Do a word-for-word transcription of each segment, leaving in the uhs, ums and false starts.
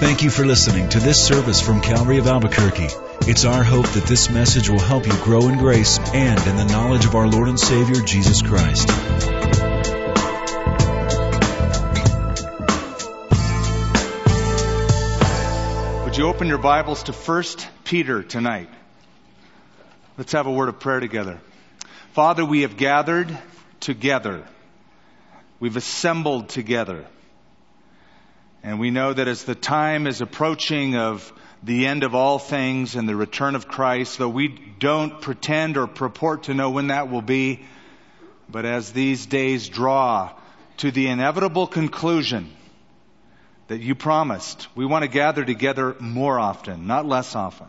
Thank you for listening to this service from Calvary of Albuquerque. It's our hope that this message will help you grow in grace and in the knowledge of our Lord and Savior, Jesus Christ. Would you open your Bibles to First Peter tonight? Let's have a word of prayer together. Father, we have gathered together. We've assembled together. And we know that as the time is approaching of the end of all things and the return of Christ, though we don't pretend or purport to know when that will be, but as these days draw to the inevitable conclusion that you promised, we want to gather together more often, not less often.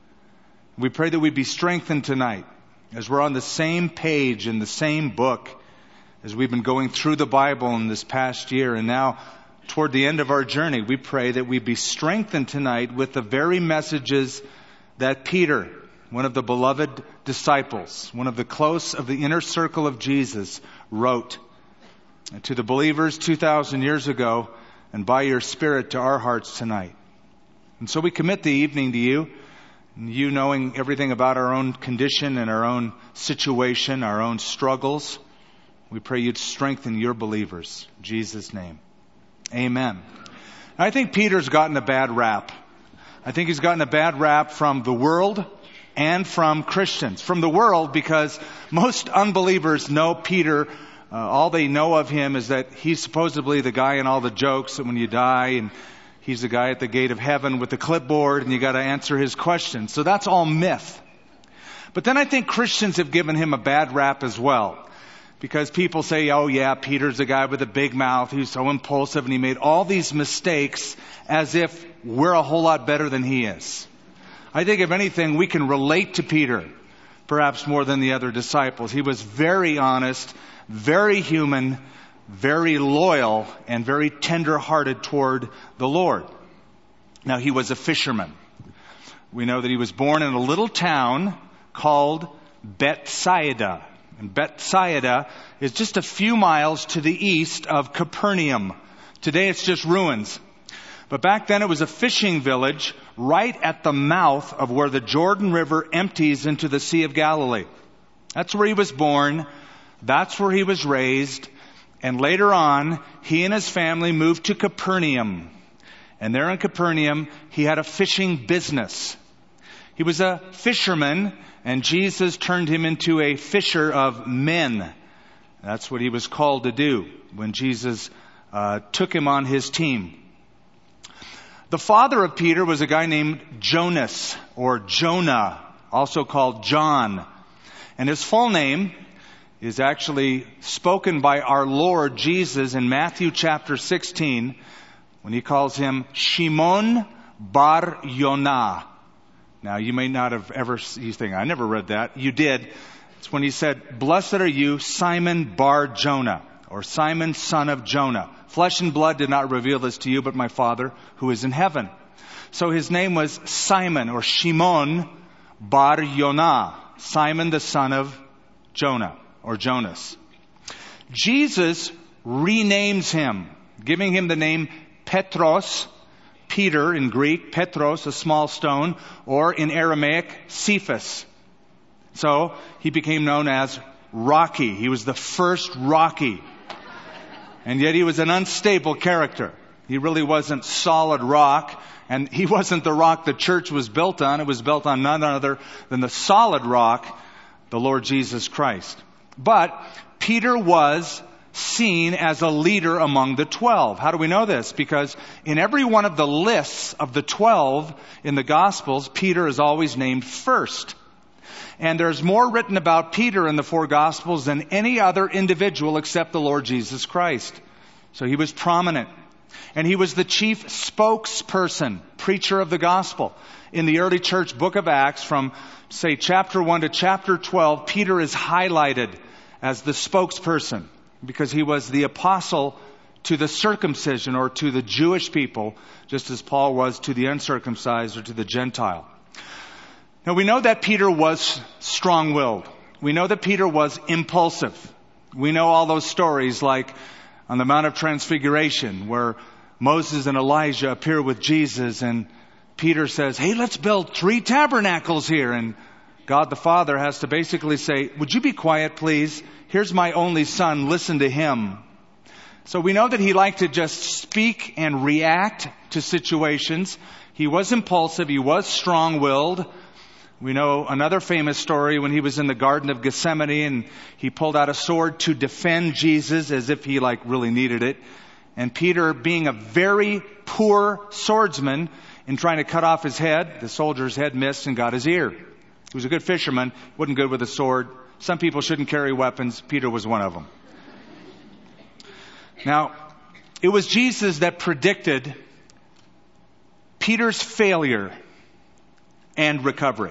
We pray that we be strengthened tonight as we're on the same page in the same book as we've been going through the Bible in this past year. And now, toward the end of our journey, we pray that we be strengthened tonight with the very messages that Peter, one of the beloved disciples, one of the close of the inner circle of Jesus, wrote to the believers two thousand years ago, and by your Spirit to our hearts tonight. And so we commit the evening to you, you knowing everything about our own condition and our own situation, our own struggles. We pray you'd strengthen your believers. In Jesus' name. Amen. I think Peter's gotten a bad rap. I think he's gotten a bad rap from the world and from Christians. From the world, because most unbelievers know Peter. Uh, all they know of him is that he's supposedly the guy in all the jokes that when you die, and he's the guy at the gate of heaven with the clipboard, and you got to answer his questions. So that's all myth. But then I think Christians have given him a bad rap as well. Because people say, oh yeah, Peter's the guy with the big mouth, he's so impulsive, and he made all these mistakes as if we're a whole lot better than he is. I think if anything, we can relate to Peter, perhaps more than the other disciples. He was very honest, very human, very loyal, and very tender-hearted toward the Lord. Now, he was a fisherman. We know that he was born in a little town called Bethsaida. And Bethsaida is just a few miles to the east of Capernaum. Today it's just ruins. But back then it was a fishing village right at the mouth of where the Jordan River empties into the Sea of Galilee. That's where he was born. That's where he was raised. And later on, he and his family moved to Capernaum. And there in Capernaum, he had a fishing business. He was a fisherman, and Jesus turned him into a fisher of men. That's what he was called to do when Jesus uh, took him on his team. The father of Peter was a guy named Jonas, or Jonah, also called John. And his full name is actually spoken by our Lord Jesus in Matthew chapter sixteen, when he calls him Shimon Bar Yonah. Now, you may not have ever, you think, I never read that. You did. It's when he said, blessed are you, Simon Bar Jonah, or Simon, son of Jonah. Flesh and blood did not reveal this to you, but my Father who is in heaven. So his name was Simon, or Shimon Bar Yonah, Simon the son of Jonah, or Jonas. Jesus renames him, giving him the name Petros, Peter in Greek, Petros, a small stone, or in Aramaic, Cephas. So he became known as Rocky. He was the first Rocky. And yet he was an unstable character. He really wasn't solid rock, and he wasn't the rock the church was built on. It was built on none other than the solid rock, the Lord Jesus Christ. But Peter was seen as a leader among the twelve. How do we know this? Because in every one of the lists of the twelve in the Gospels, Peter is always named first. And there's more written about Peter in the four Gospels than any other individual except the Lord Jesus Christ. So he was prominent. And he was the chief spokesperson, preacher of the gospel. In the early church book of Acts, from, say, chapter one to chapter twelve, Peter is highlighted as the spokesperson, because he was the apostle to the circumcision, or to the Jewish people, just as Paul was to the uncircumcised or to the Gentile. Now, we know that Peter was strong-willed. We know that Peter was impulsive. We know all those stories like on the Mount of Transfiguration, where Moses and Elijah appear with Jesus, and Peter says, hey, let's build three tabernacles here. And God the Father has to basically say, would you be quiet, please? Here's my only son. Listen to him. So we know that he liked to just speak and react to situations. He was impulsive. He was strong-willed. We know another famous story when he was in the Garden of Gethsemane and he pulled out a sword to defend Jesus as if he like really needed it. And Peter, being a very poor swordsman, in trying to cut off his head, the soldier's head missed and got his ear. He was a good fisherman, wasn't good with a sword. Some people shouldn't carry weapons. Peter was one of them. Now, it was Jesus that predicted Peter's failure and recovery.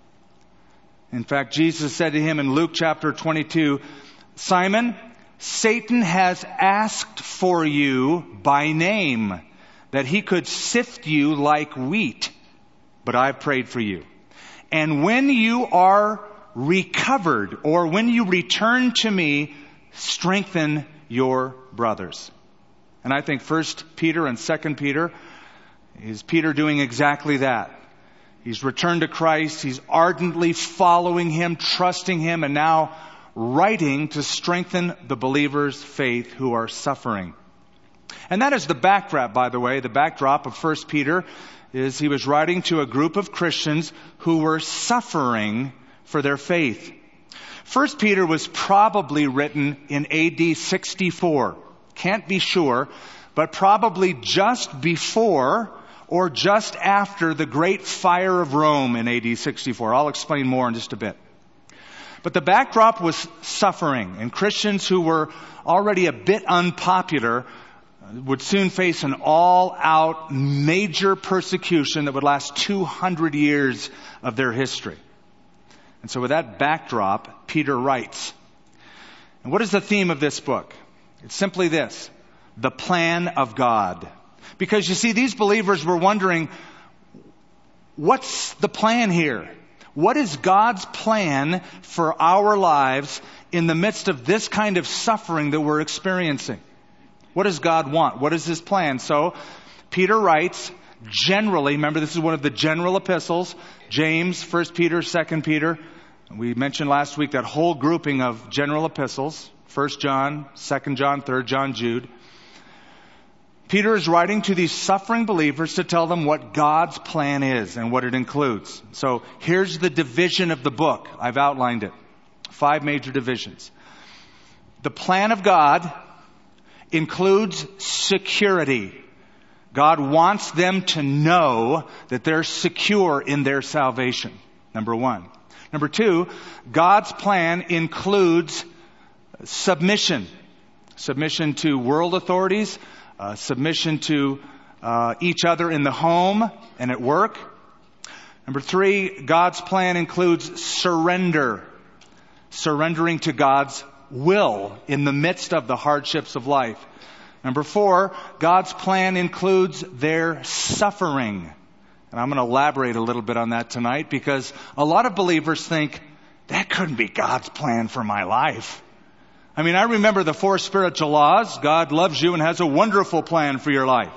In fact, Jesus said to him in Luke chapter twenty-two, Simon, Satan has asked for you by name, that he could sift you like wheat, but I've prayed for you. And when you are recovered, or when you return to me, strengthen your brothers. And I think First Peter and Second Peter is Peter doing exactly that. He's returned to Christ. He's ardently following him, trusting him, and now writing to strengthen the believers' faith who are suffering. And that is the backdrop, by the way. The backdrop of First Peter is he was writing to a group of Christians who were suffering for their faith. First Peter was probably written in A D sixty-four. Can't be sure, but probably just before or just after the Great Fire of Rome in A D sixty-four. I'll explain more in just a bit. But the backdrop was suffering, and Christians who were already a bit unpopular would soon face an all-out major persecution that would last two hundred years of their history. And so with that backdrop, Peter writes. And what is the theme of this book? It's simply this: the plan of God. Because you see, these believers were wondering, what's the plan here? What is God's plan for our lives in the midst of this kind of suffering that we're experiencing? What does God want? What is His plan? So, Peter writes, generally, remember this is one of the general epistles, James, First Peter, Second Peter. We mentioned last week that whole grouping of general epistles, First John, Second John, Third John, Jude. Peter is writing to these suffering believers to tell them what God's plan is and what it includes. So here's the division of the book. I've outlined it. Five major divisions. The plan of God includes security. God wants them to know that they're secure in their salvation. Number one. Number two, God's plan includes submission. Submission to world authorities, uh, submission to uh, each other in the home and at work. Number three, God's plan includes surrender. Surrendering to God's will in the midst of the hardships of life. Number four, God's plan includes their suffering. And I'm going to elaborate a little bit on that tonight because a lot of believers think, that couldn't be God's plan for my life. I mean, I remember the four spiritual laws. God loves you and has a wonderful plan for your life.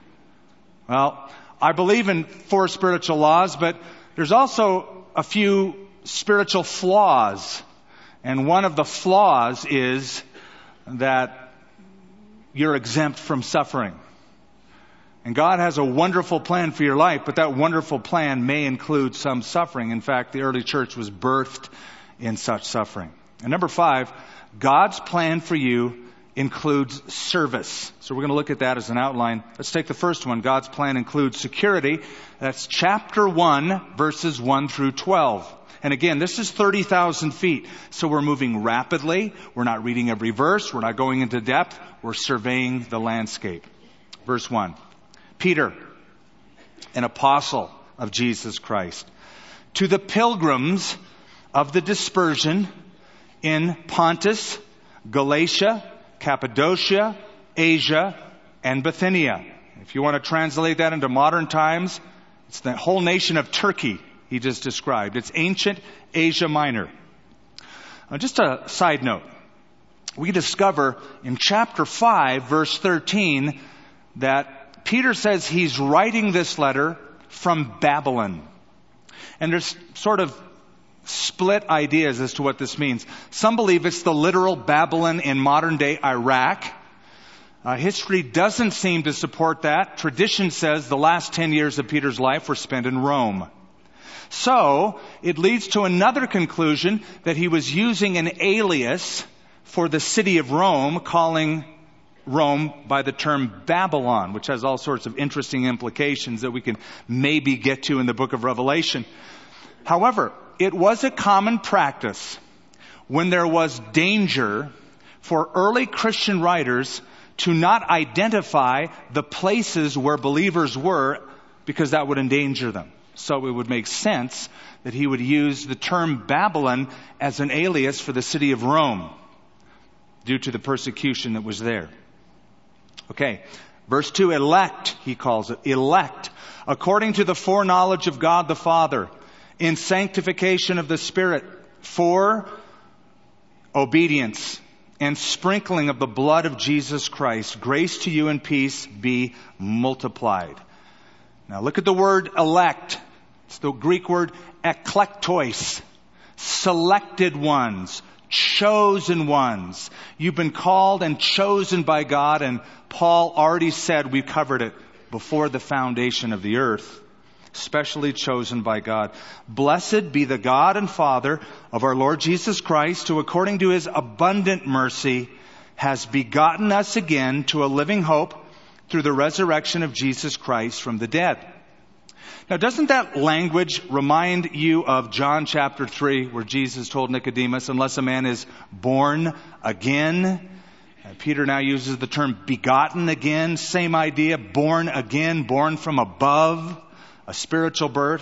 Well, I believe in four spiritual laws, but there's also a few spiritual flaws. And one of the flaws is that you're exempt from suffering. And God has a wonderful plan for your life, but that wonderful plan may include some suffering. In fact, the early church was birthed in such suffering. And number five, God's plan for you includes service. So we're going to look at that as an outline. Let's take the first one. God's plan includes security. That's chapter one, verses one through twelve. And again, this is thirty thousand feet. So we're moving rapidly. We're not reading every verse. We're not going into depth. We're surveying the landscape. Verse one. Peter, an apostle of Jesus Christ, to the pilgrims of the dispersion in Pontus, Galatia, Cappadocia, Asia, and Bithynia. If you want to translate that into modern times, it's the whole nation of Turkey he just described. It's ancient Asia Minor. Uh, just a side note. We discover in chapter five, verse thirteen, that Peter says he's writing this letter from Babylon. And there's sort of split ideas as to what this means. Some believe it's the literal Babylon in modern-day Iraq. Uh, history doesn't seem to support that. Tradition says the last ten years of Peter's life were spent in Rome. So, it leads to another conclusion that he was using an alias for the city of Rome, calling Rome by the term Babylon, which has all sorts of interesting implications that we can maybe get to in the book of Revelation. However, it was a common practice when there was danger for early Christian writers to not identify the places where believers were, because that would endanger them. So it would make sense that he would use the term Babylon as an alias for the city of Rome due to the persecution that was there. Okay, verse two, elect, he calls it, elect, according to the foreknowledge of God the Father, in sanctification of the Spirit, for obedience and sprinkling of the blood of Jesus Christ. Grace to you and peace be multiplied. Now look at the word elect. It's the Greek word eklektois. Selected ones, chosen ones. You've been called and chosen by God, and Paul already said, we covered it, before the foundation of the earth. Specially chosen by God. Blessed be the God and Father of our Lord Jesus Christ, who according to his abundant mercy has begotten us again to a living hope through the resurrection of Jesus Christ from the dead. Now, doesn't that language remind you of John chapter three, where Jesus told Nicodemus, unless a man is born again? Uh, Peter now uses the term begotten again. Same idea, born again, born from above. A spiritual birth.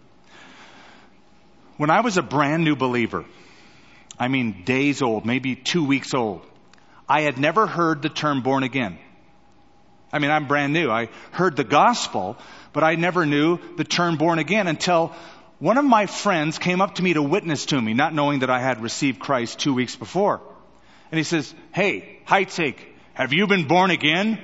When I was a brand new believer, I mean days old, maybe two weeks old, I had never heard the term born again. I mean, I'm brand new. I heard the gospel, but I never knew the term born again until one of my friends came up to me to witness to me, not knowing that I had received Christ two weeks before. And he says, hey, Heitzig, have you been born again?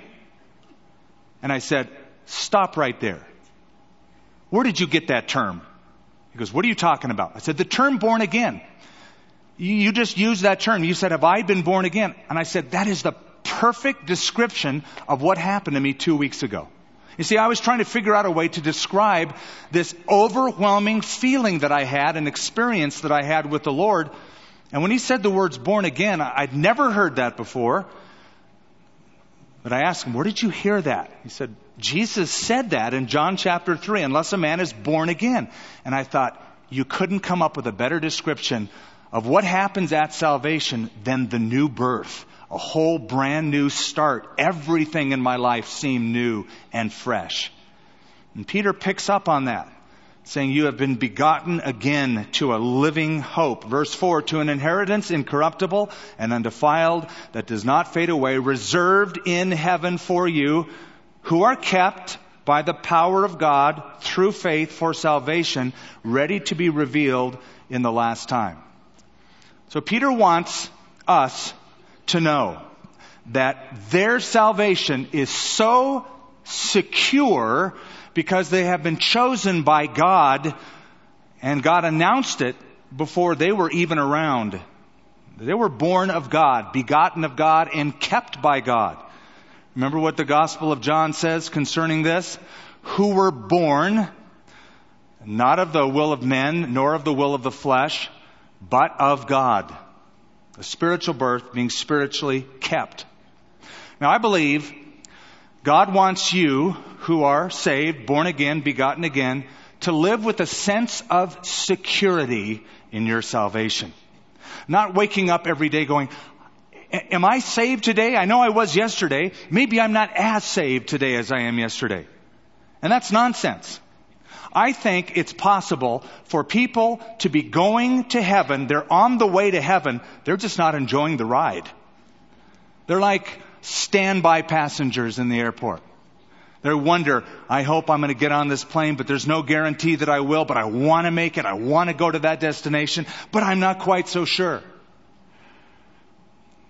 And I said, stop right there. Where did you get that term? He goes, what are you talking about? I said, the term born again. You, you just used that term. You said, have I been born again? And I said, that is the perfect description of what happened to me two weeks ago. You see, I was trying to figure out a way to describe this overwhelming feeling that I had, an experience that I had with the Lord. And when he said the words born again, I'd never heard that before. But I asked him, where did you hear that? He said, Jesus said that in John chapter three, unless a man is born again. And I thought, you couldn't come up with a better description of what happens at salvation than the new birth. A whole brand new start. Everything in my life seemed new and fresh. And Peter picks up on that, saying, you have been begotten again to a living hope. Verse four, to an inheritance incorruptible and undefiled that does not fade away, reserved in heaven for you, who are kept by the power of God through faith for salvation, ready to be revealed in the last time. So Peter wants us to know that their salvation is so secure because they have been chosen by God, and God announced it before they were even around. They were born of God, begotten of God, and kept by God. Remember what the Gospel of John says concerning this? Who were born not of the will of men, nor of the will of the flesh, but of God. A spiritual birth, being spiritually kept. Now I believe God wants you who are saved, born again, begotten again, to live with a sense of security in your salvation. Not waking up every day going, am I saved today? I know I was yesterday. Maybe I'm not as saved today as I am yesterday. And that's nonsense. I think it's possible for people to be going to heaven. They're on the way to heaven. They're just not enjoying the ride. They're like standby passengers in the airport. They wonder, I hope I'm going to get on this plane, but there's no guarantee that I will, but I want to make it. I want to go to that destination, but I'm not quite so sure.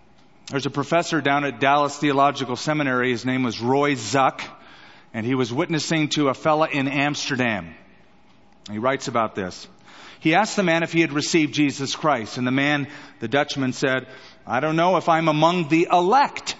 There's a professor down at Dallas Theological Seminary. His name was Roy Zuck, and he was witnessing to a fella in Amsterdam. He writes about this. He asked the man if he had received Jesus Christ, and the man, the Dutchman, said, "I don't know if I'm among the elect."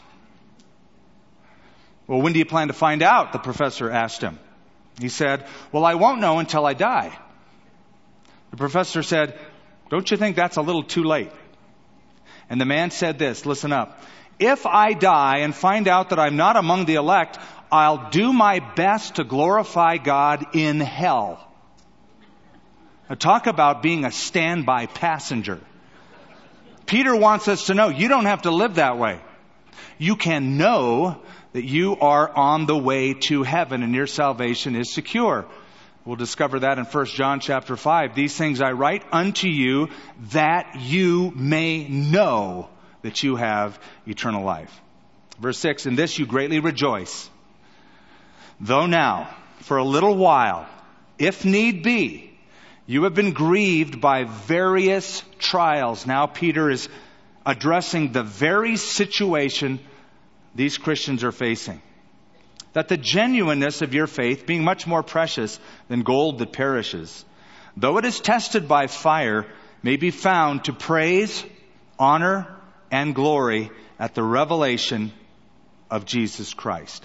"Well, when do you plan to find out?" the professor asked him. He said, "Well, I won't know until I die." The professor said, "Don't you think that's a little too late?" And the man said this, listen up, "If I die and find out that I'm not among the elect, I'll do my best to glorify God in hell." Now talk about being a standby passenger. Peter wants us to know you don't have to live that way. You can know that you are on the way to heaven and your salvation is secure. We'll discover that in First John chapter five. "These things I write unto you that you may know that you have eternal life." Verse six, "In this you greatly rejoice, though now, for a little while, if need be, you have been grieved by various trials." Now Peter is addressing the very situation these Christians are facing. "That the genuineness of your faith, being much more precious than gold that perishes, though it is tested by fire, may be found to praise, honor, and glory at the revelation of Jesus Christ."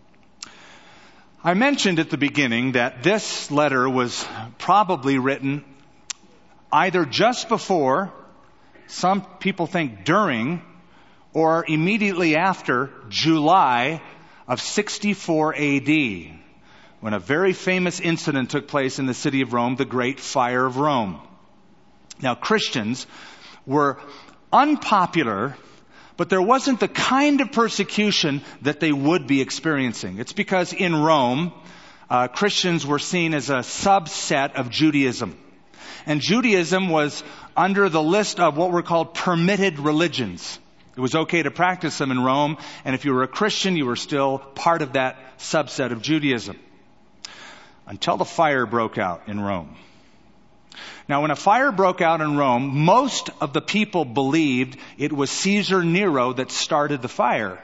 I mentioned at the beginning that this letter was probably written either just before, some people think during, or immediately after July of sixty-four A D, when a very famous incident took place in the city of Rome, the Great Fire of Rome. Now, Christians were unpopular, but there wasn't the kind of persecution that they would be experiencing. It's because in Rome, uh, Christians were seen as a subset of Judaism. And Judaism was under the list of what were called permitted religions. It was okay to practice them in Rome, and if you were a Christian, you were still part of that subset of Judaism. Until the fire broke out in Rome. Now, when a fire broke out in Rome, most of the people believed it was Caesar Nero that started the fire.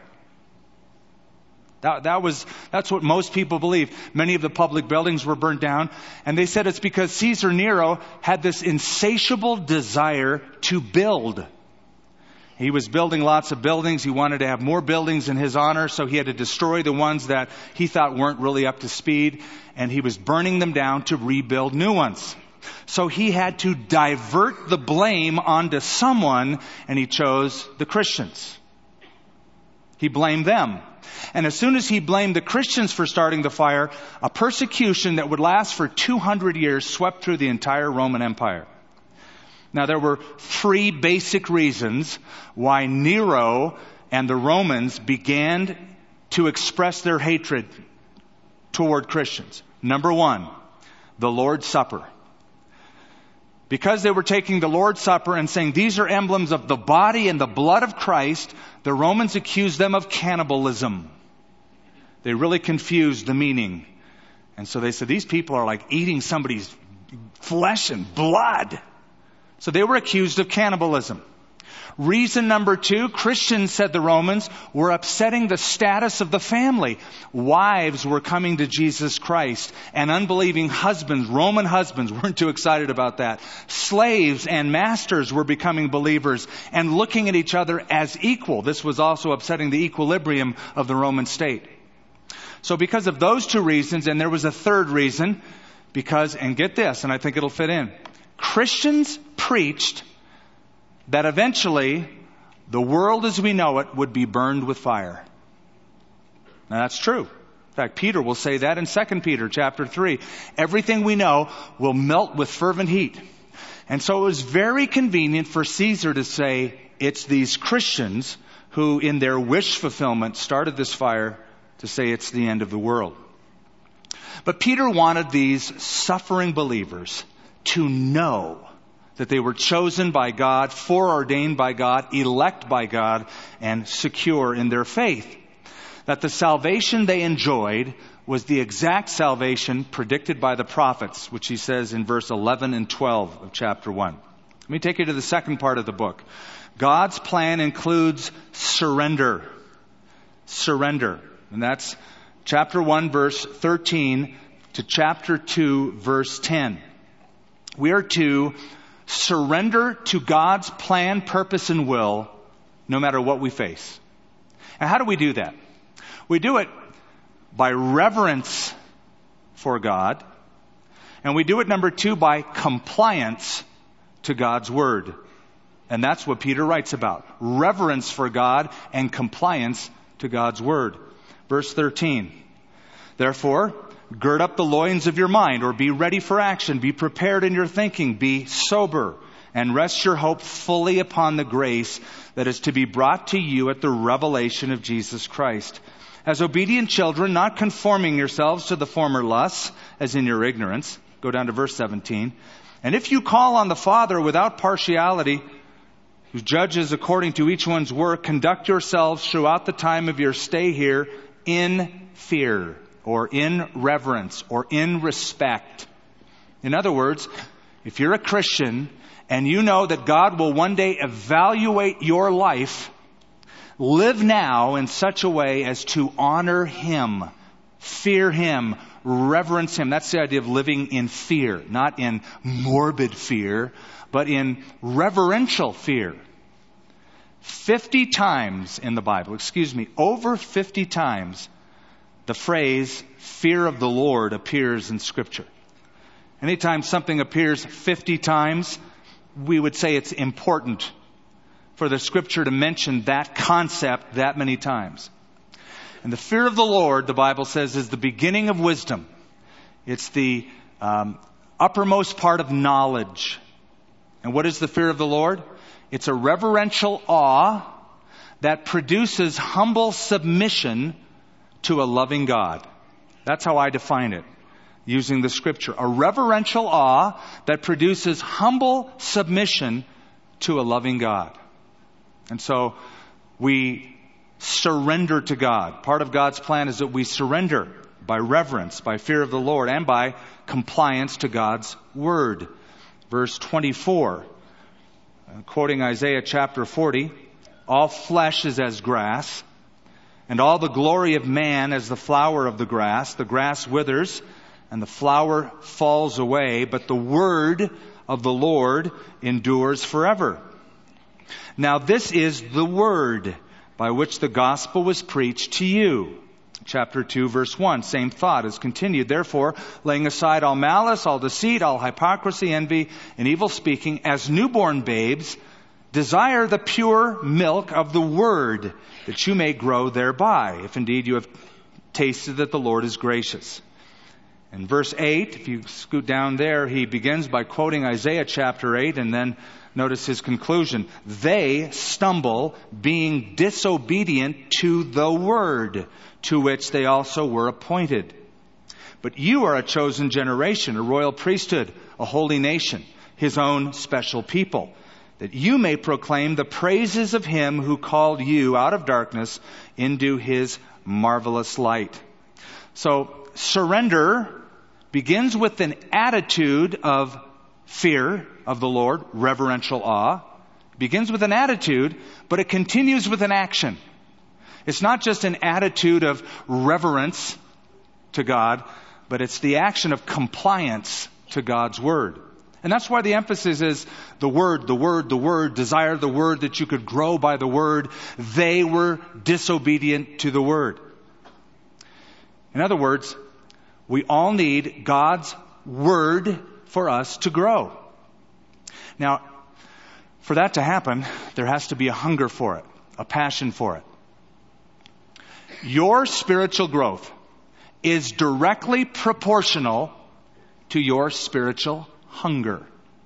That, that was, that's what most people believed. Many of the public buildings were burnt down, and they said it's because Caesar Nero had this insatiable desire to build. He was building lots of buildings. He wanted to have more buildings in his honor, so he had to destroy the ones that he thought weren't really up to speed, and he was burning them down to rebuild new ones. So he had to divert the blame onto someone, and he chose the Christians. He blamed them. And as soon as he blamed the Christians for starting the fire, a persecution that would last for two hundred years swept through the entire Roman Empire. Now, there were three basic reasons why Nero and the Romans began to express their hatred toward Christians. Number one, the Lord's Supper. Because they were taking the Lord's Supper and saying these are emblems of the body and the blood of Christ, the Romans accused them of cannibalism. They really confused the meaning. And so they said these people are like eating somebody's flesh and blood. So they were accused of cannibalism. Reason number two, Christians, said the Romans, were upsetting the status of the family. Wives were coming to Jesus Christ, and unbelieving husbands, Roman husbands, weren't too excited about that. Slaves and masters were becoming believers and looking at each other as equal. This was also upsetting the equilibrium of the Roman state. So because of those two reasons, and there was a third reason, because, and get this, and I think it'll fit in, Christians preached that eventually the world as we know it would be burned with fire. Now that's true. In fact, Peter will say that in Second Peter chapter three. Everything we know will melt with fervent heat. And so it was very convenient for Caesar to say it's these Christians who in their wish fulfillment started this fire to say it's the end of the world. But Peter wanted these suffering believers to know that they were chosen by God, foreordained by God, elect by God, and secure in their faith. That the salvation they enjoyed was the exact salvation predicted by the prophets, which he says in verse eleven and twelve of chapter one. Let me take you to the second part of the book. God's plan includes surrender. Surrender. And that's chapter one, verse thirteen to chapter two, verse ten. We are to surrender to God's plan, purpose, and will, no matter what we face. And how do we do that? We do it by reverence for God. And we do it, number two, by compliance to God's Word. And that's what Peter writes about. Reverence for God and compliance to God's Word. Verse thirteen. Therefore, gird up the loins of your mind, or be ready for action. Be prepared in your thinking. Be sober, and rest your hope fully upon the grace that is to be brought to you at the revelation of Jesus Christ. As obedient children, not conforming yourselves to the former lusts, as in your ignorance. Go down to verse seventeen. And if you call on the Father without partiality, who judges according to each one's work, conduct yourselves throughout the time of your stay here in fear, or in reverence, or in respect. In other words, if you're a Christian and you know that God will one day evaluate your life, live now in such a way as to honor Him, fear Him, reverence Him. That's the idea of living in fear, not in morbid fear, but in reverential fear. Fifty times in the Bible, excuse me, over fifty times, the phrase fear of the Lord appears in Scripture. Anytime something appears fifty times, we would say it's important for the Scripture to mention that concept that many times. And the fear of the Lord, the Bible says, is the beginning of wisdom. It's the um, uppermost part of knowledge. And what is the fear of the Lord? It's a reverential awe that produces humble submission to a loving God. That's how I define it, using the Scripture. A reverential awe that produces humble submission to a loving God. And so we surrender to God. Part of God's plan is that we surrender by reverence, by fear of the Lord, and by compliance to God's Word. Verse twenty-four, quoting Isaiah chapter forty, all flesh is as grass, and all the glory of man as the flower of the grass. The grass withers, and the flower falls away, but the word of the Lord endures forever. Now this is the word by which the gospel was preached to you. Chapter two, verse one, same thought is continued. Therefore, laying aside all malice, all deceit, all hypocrisy, envy, and evil speaking, as newborn babes, desire the pure milk of the word, that you may grow thereby, if indeed you have tasted that the Lord is gracious. In verse eight, if you scoot down there, he begins by quoting Isaiah chapter eight, and then notice his conclusion. They stumble, being disobedient to the word, to which they also were appointed. But you are a chosen generation, a royal priesthood, a holy nation, His own special people, that you may proclaim the praises of Him who called you out of darkness into His marvelous light. So surrender begins with an attitude of fear of the Lord, reverential awe. It begins with an attitude, but it continues with an action. It's not just an attitude of reverence to God, but it's the action of compliance to God's Word. And that's why the emphasis is the Word, the Word, the Word, desire the Word that you could grow by the Word. They were disobedient to the Word. In other words, we all need God's Word for us to grow. Now, for that to happen, there has to be a hunger for it, a passion for it. Your spiritual growth is directly proportional to your spiritual hunger.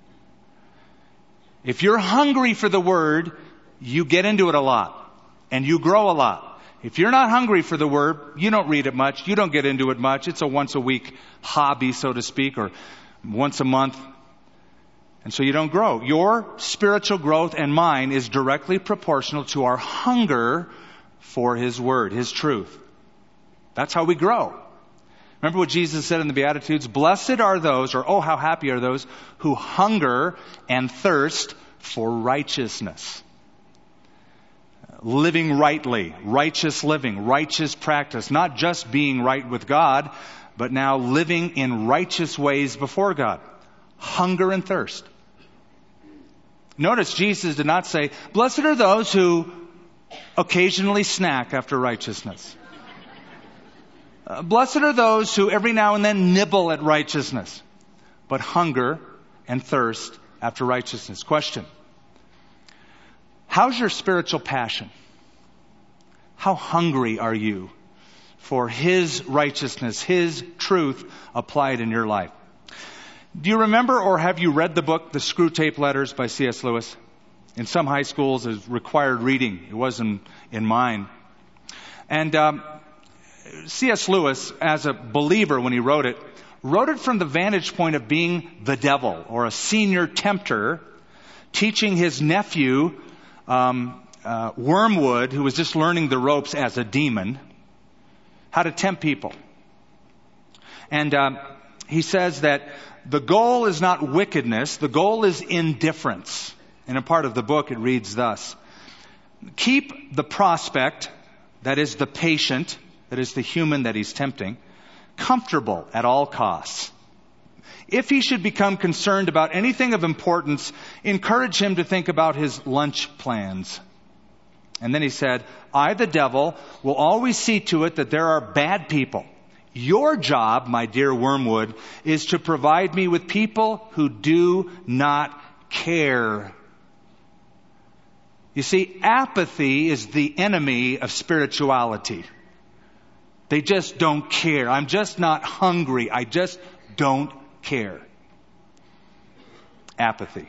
If you're hungry for the Word, you get into it a lot and you grow a lot. If you're not hungry for the Word, you don't read it much, you don't get into it much. It's a once a week hobby, so to speak, or once a month. And so you don't grow. Your spiritual growth and mine is directly proportional to our hunger for His Word, His truth. That's how we grow. Remember what Jesus said in the Beatitudes? Blessed are those, or oh, how happy are those who hunger and thirst for righteousness. Living rightly, righteous living, righteous practice. Not just being right with God, but now living in righteous ways before God. Hunger and thirst. Notice Jesus did not say, blessed are those who occasionally snack after righteousness. Uh, blessed are those who every now and then nibble at righteousness, but hunger and thirst after righteousness. Question. How's your spiritual passion? How hungry are you for His righteousness, His truth applied in your life? Do you remember or have you read the book, The Screwtape Letters by C S Lewis? In some high schools, it's required reading. It wasn't in mine. And um, C S Lewis, as a believer when he wrote it, wrote it from the vantage point of being the devil or a senior tempter, teaching his nephew, um, uh, Wormwood, who was just learning the ropes as a demon, how to tempt people. And um, he says that the goal is not wickedness, the goal is indifference. In a part of the book it reads thus: keep the prospect, that is the patient, that is the human that he's tempting, comfortable at all costs. If he should become concerned about anything of importance, encourage him to think about his lunch plans. And then he said, I, the devil, will always see to it that there are bad people. Your job, my dear Wormwood, is to provide me with people who do not care. You see, apathy is the enemy of spirituality. They just don't care. I'm just not hungry. I just don't care. Apathy.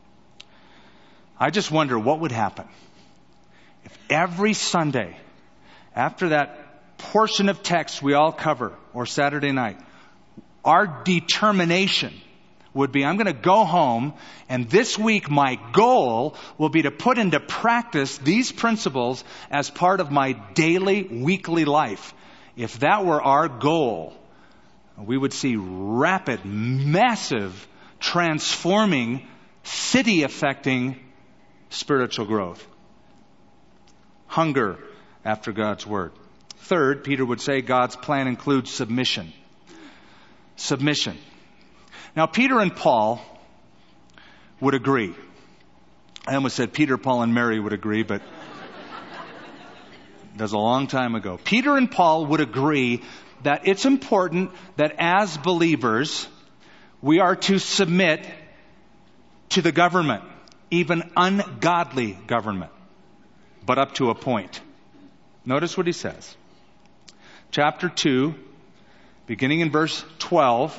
I just wonder what would happen if every Sunday, after that portion of text we all cover, or Saturday night, our determination would be, I'm going to go home, and this week my goal will be to put into practice these principles as part of my daily, weekly life. If that were our goal, we would see rapid, massive, transforming, city-affecting spiritual growth. Hunger after God's Word. Third, Peter would say God's plan includes submission. Submission. Now, Peter and Paul would agree. I almost said Peter, Paul, and Mary would agree, but that was a long time ago. Peter and Paul would agree that it's important that as believers, we are to submit to the government, even ungodly government, but up to a point. Notice what he says. Chapter two, beginning in verse twelve,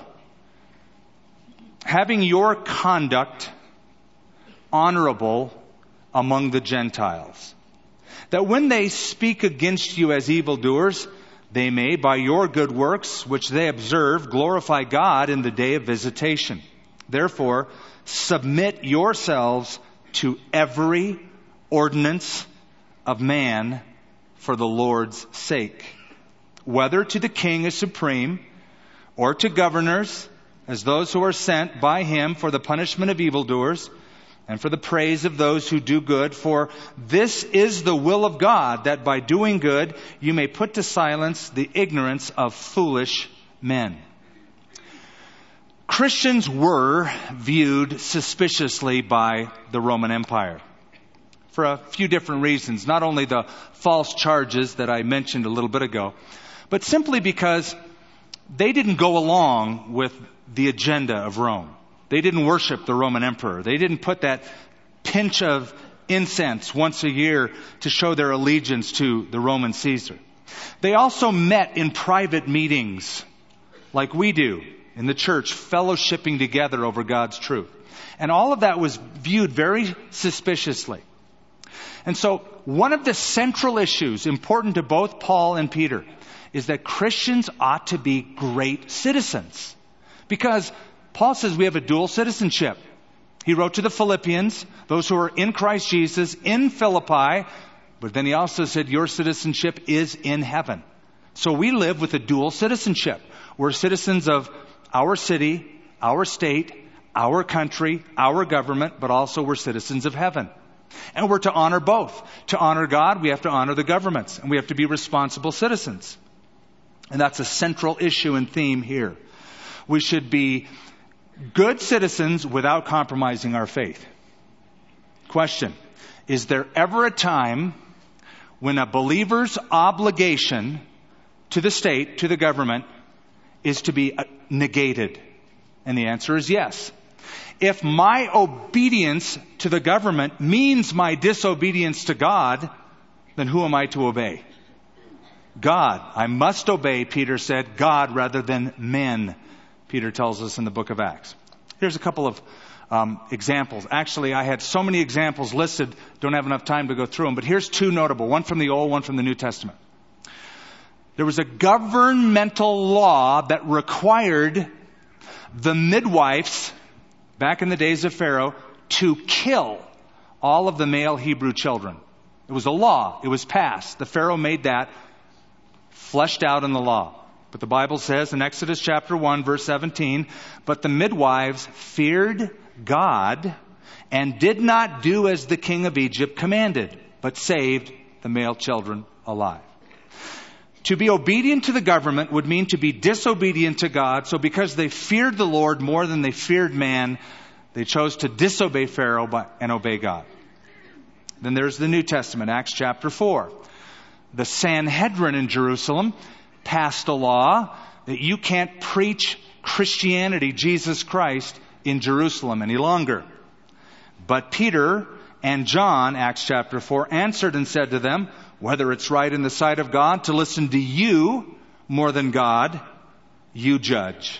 having your conduct honorable among the Gentiles, that when they speak against you as evildoers, they may, by your good works, which they observe, glorify God in the day of visitation. Therefore, submit yourselves to every ordinance of man for the Lord's sake, whether to the king as supreme, or to governors, as those who are sent by him for the punishment of evildoers, and for the praise of those who do good. For this is the will of God, that by doing good you may put to silence the ignorance of foolish men. Christians were viewed suspiciously by the Roman Empire for a few different reasons. Not only the false charges that I mentioned a little bit ago, but simply because they didn't go along with the agenda of Rome. They didn't worship the Roman emperor. They didn't put that pinch of incense once a year to show their allegiance to the Roman Caesar. They also met in private meetings like we do in the church, fellowshipping together over God's truth. And all of that was viewed very suspiciously. And so one of the central issues important to both Paul and Peter is that Christians ought to be great citizens. Because Paul says we have a dual citizenship. He wrote to the Philippians, those who are in Christ Jesus, in Philippi, but then he also said your citizenship is in heaven. So we live with a dual citizenship. We're citizens of our city, our state, our country, our government, but also we're citizens of heaven. And we're to honor both. To honor God, we have to honor the governments, and we have to be responsible citizens. And that's a central issue and theme here. We should be good citizens without compromising our faith. Question: is there ever a time when a believer's obligation to the state, to the government, is to be negated? And the answer is yes. If my obedience to the government means my disobedience to God, then who am I to obey? God. I must obey, Peter said, God rather than men, Peter tells us in the book of Acts. Here's a couple of um, examples. Actually, I had so many examples listed, don't have enough time to go through them, but here's two notable, one from the Old, one from the New Testament. There was a governmental law that required the midwives, back in the days of Pharaoh, to kill all of the male Hebrew children. It was a law. It was passed. The Pharaoh made that fleshed out in the law. But the Bible says in Exodus chapter one, verse seventeen, but the midwives feared God and did not do as the king of Egypt commanded, but saved the male children alive. To be obedient to the government would mean to be disobedient to God. So because they feared the Lord more than they feared man, they chose to disobey Pharaoh and obey God. Then there's the New Testament, Acts chapter four. The Sanhedrin in Jerusalem passed a law that you can't preach Christianity, Jesus Christ, in Jerusalem any longer. But Peter and John, Acts chapter four, answered and said to them, whether it's right in the sight of God to listen to you more than God, you judge.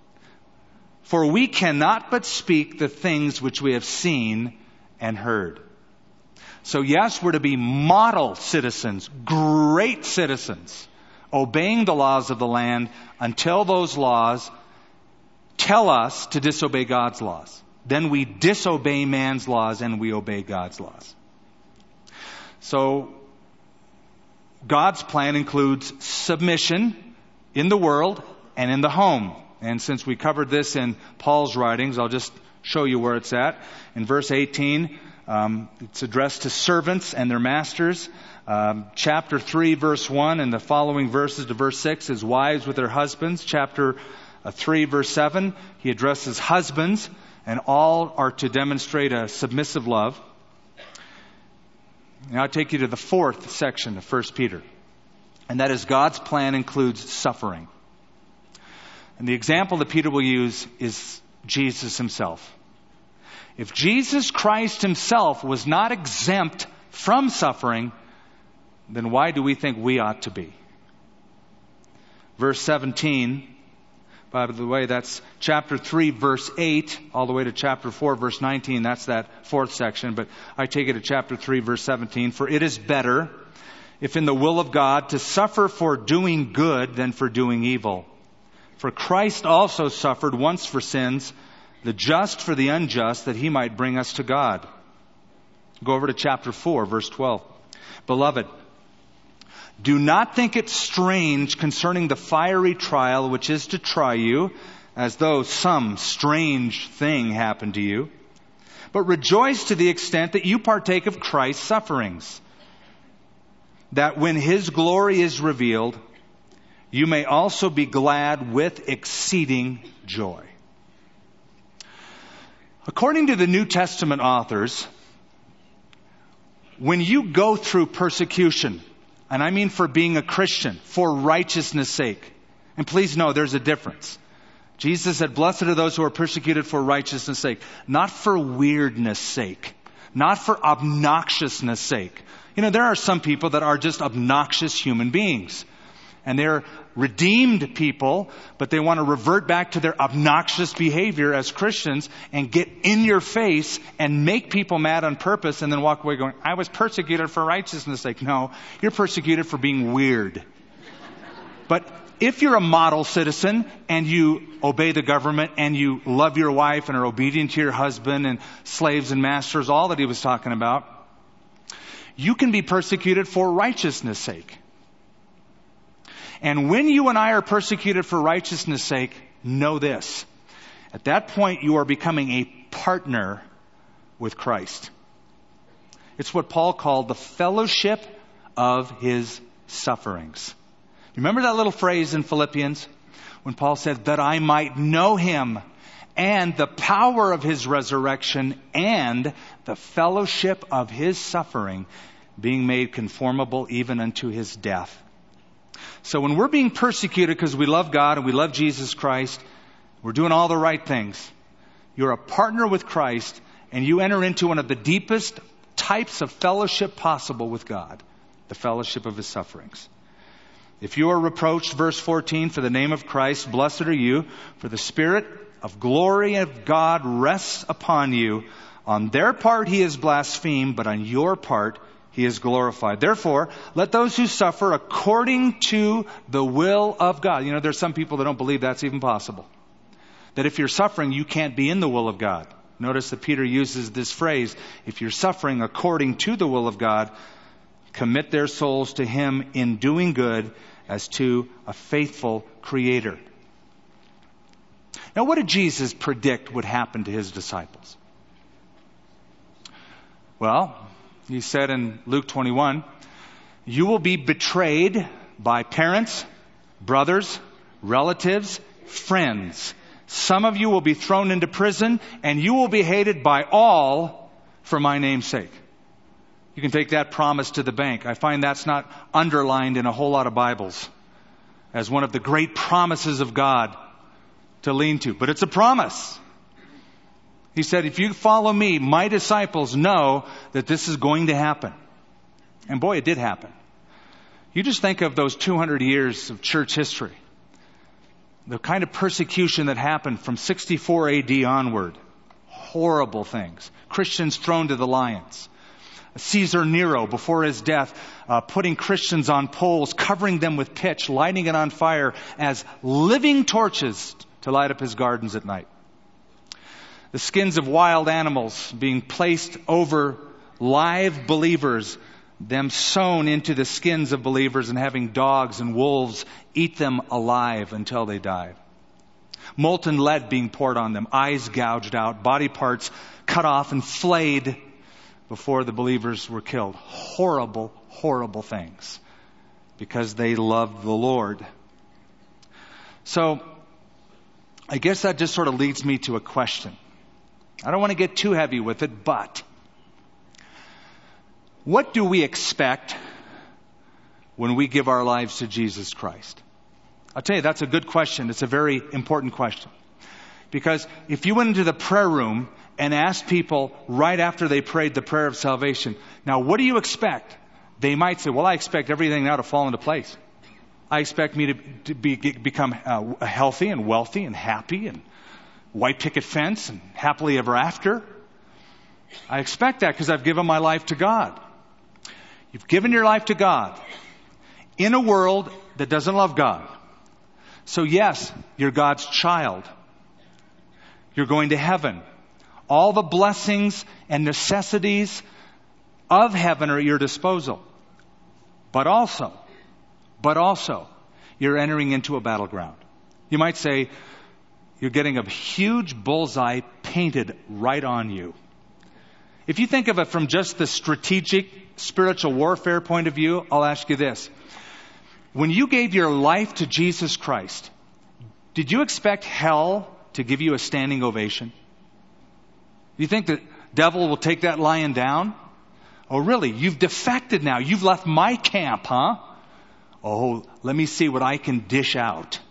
For we cannot but speak the things which we have seen and heard. So yes, we're to be model citizens, great citizens, obeying the laws of the land until those laws tell us to disobey God's laws. Then we disobey man's laws and we obey God's laws. So God's plan includes submission in the world and in the home. And since we covered this in Paul's writings, I'll just show you where it's at. In verse eighteen, um, it's addressed to servants and their masters. Um, chapter three, verse one, and the following verses to verse six is wives with their husbands. Chapter uh, three, verse seven, he addresses husbands, and all are to demonstrate a submissive love. Now I take you to the fourth section of First Peter. And that is God's plan includes suffering. And the example that Peter will use is Jesus himself. If Jesus Christ himself was not exempt from suffering, then why do we think we ought to be? Verse seventeen, by the way, that's chapter three, verse eight, all the way to chapter four, verse nineteen. That's that fourth section. But I take it to chapter three, verse seventeen. For it is better, if in the will of God, to suffer for doing good than for doing evil. For Christ also suffered once for sins, the just for the unjust, that he might bring us to God. Go over to chapter four, verse twelve. Beloved, do not think it strange concerning the fiery trial which is to try you, as though some strange thing happened to you. But rejoice to the extent that you partake of Christ's sufferings, that when his glory is revealed, you may also be glad with exceeding joy. According to the New Testament authors, when you go through persecution, and I mean for being a Christian, for righteousness' sake, and please know there's a difference. Jesus said, blessed are those who are persecuted for righteousness' sake, not for weirdness' sake, not for obnoxiousness' sake. You know, there are some people that are just obnoxious human beings. And they're redeemed people, but they want to revert back to their obnoxious behavior as Christians and get in your face and make people mad on purpose and then walk away going, I was persecuted for righteousness' sake. No, you're persecuted for being weird. But if you're a model citizen and you obey the government and you love your wife and are obedient to your husband and slaves and masters, all that he was talking about, you can be persecuted for righteousness' sake. And when you and I are persecuted for righteousness' sake, know this. At that point, you are becoming a partner with Christ. It's what Paul called the fellowship of his sufferings. Remember that little phrase in Philippians when Paul said, that I might know him and the power of his resurrection and the fellowship of his suffering, being made conformable even unto his death. So when we're being persecuted because we love God and we love Jesus Christ, we're doing all the right things. You're a partner with Christ and you enter into one of the deepest types of fellowship possible with God, the fellowship of his sufferings. If you are reproached, verse fourteen, for the name of Christ, blessed are you, for the Spirit of glory of God rests upon you. On their part he is blasphemed, but on your part he is glorified. Therefore, let those who suffer according to the will of God. You know, there's some people that don't believe that's even possible. That if you're suffering, you can't be in the will of God. Notice that Peter uses this phrase, if you're suffering according to the will of God, commit their souls to him in doing good as to a faithful Creator. Now, what did Jesus predict would happen to his disciples? Well, he said in Luke twenty-one, you will be betrayed by parents, brothers, relatives, friends. Some of you will be thrown into prison, and you will be hated by all for my name's sake. You can take that promise to the bank. I find that's not underlined in a whole lot of Bibles as one of the great promises of God to lean to. But it's a promise. He said, if you follow me, my disciples know that this is going to happen. And boy, it did happen. You just think of those two hundred years of church history. The kind of persecution that happened from sixty-four A D onward. Horrible things. Christians thrown to the lions. Caesar Nero, before his death, uh, putting Christians on poles, covering them with pitch, lighting it on fire as living torches to light up his gardens at night. The skins of wild animals being placed over live believers, them sewn into the skins of believers and having dogs and wolves eat them alive until they died. Molten lead being poured on them, eyes gouged out, body parts cut off and flayed before the believers were killed. Horrible, horrible things because they loved the Lord. So, I guess that just sort of leads me to a question. I don't want to get too heavy with it, but what do we expect when we give our lives to Jesus Christ? I'll tell you, that's a good question. It's a very important question. Because if you went into the prayer room and asked people right after they prayed the prayer of salvation, now what do you expect? They might say, well, I expect everything now to fall into place. I expect me to, to be, become uh, healthy and wealthy and happy and white picket fence and happily ever after. I expect that because I've given my life to God. You've given your life to God in a world that doesn't love God. So yes, you're God's child. You're going to heaven. All the blessings and necessities of heaven are at your disposal. But also, but also, you're entering into a battleground. You might say, you're getting a huge bullseye painted right on you. If you think of it from just the strategic spiritual warfare point of view, I'll ask you this. When you gave your life to Jesus Christ, did you expect hell to give you a standing ovation? You think the devil will take that lion down? Oh, really? You've defected now. You've left my camp, huh? Oh, let me see what I can dish out.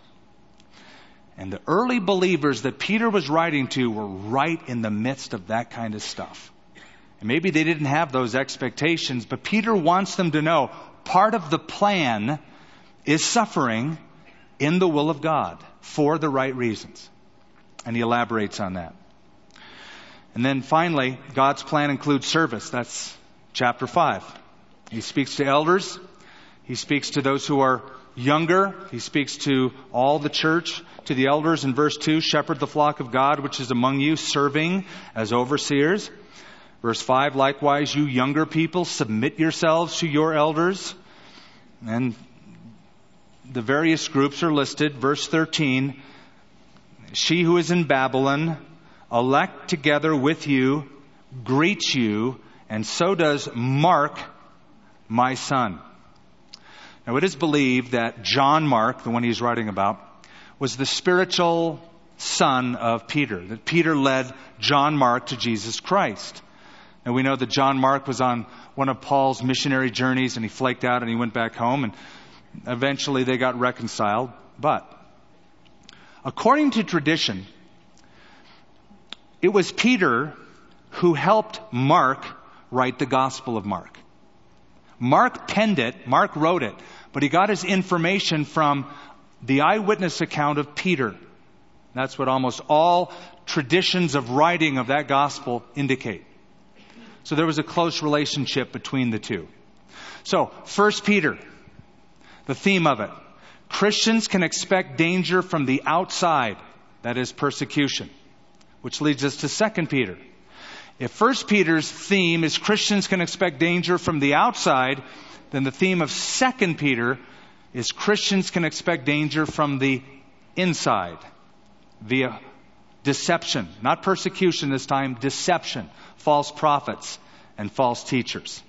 And the early believers that Peter was writing to were right in the midst of that kind of stuff. And maybe they didn't have those expectations, but Peter wants them to know part of the plan is suffering in the will of God for the right reasons. And he elaborates on that. And then finally, God's plan includes service. That's chapter five. He speaks to elders. He speaks to those who are younger. He speaks to all the church, to the elders in verse two, shepherd the flock of God which is among you, serving as overseers. Verse five, likewise, you younger people, submit yourselves to your elders. And the various groups are listed. Verse thirteen, she who is in Babylon, elect together with you, greets you, and so does Mark, my son. Now it is believed that John Mark, the one he's writing about, was the spiritual son of Peter. That Peter led John Mark to Jesus Christ. And we know that John Mark was on one of Paul's missionary journeys and he flaked out and he went back home and eventually they got reconciled. But according to tradition, it was Peter who helped Mark write the Gospel of Mark. Mark penned it, Mark wrote it, but he got his information from the eyewitness account of Peter. That's what almost all traditions of writing of that gospel indicate. So there was a close relationship between the two. So, First Peter, the theme of it. Christians can expect danger from the outside, that is persecution. Which leads us to Second Peter. If First Peter's theme is Christians can expect danger from the outside, then the theme of Second Peter is Christians can expect danger from the inside via deception. Not persecution this time, deception. False prophets and false teachers.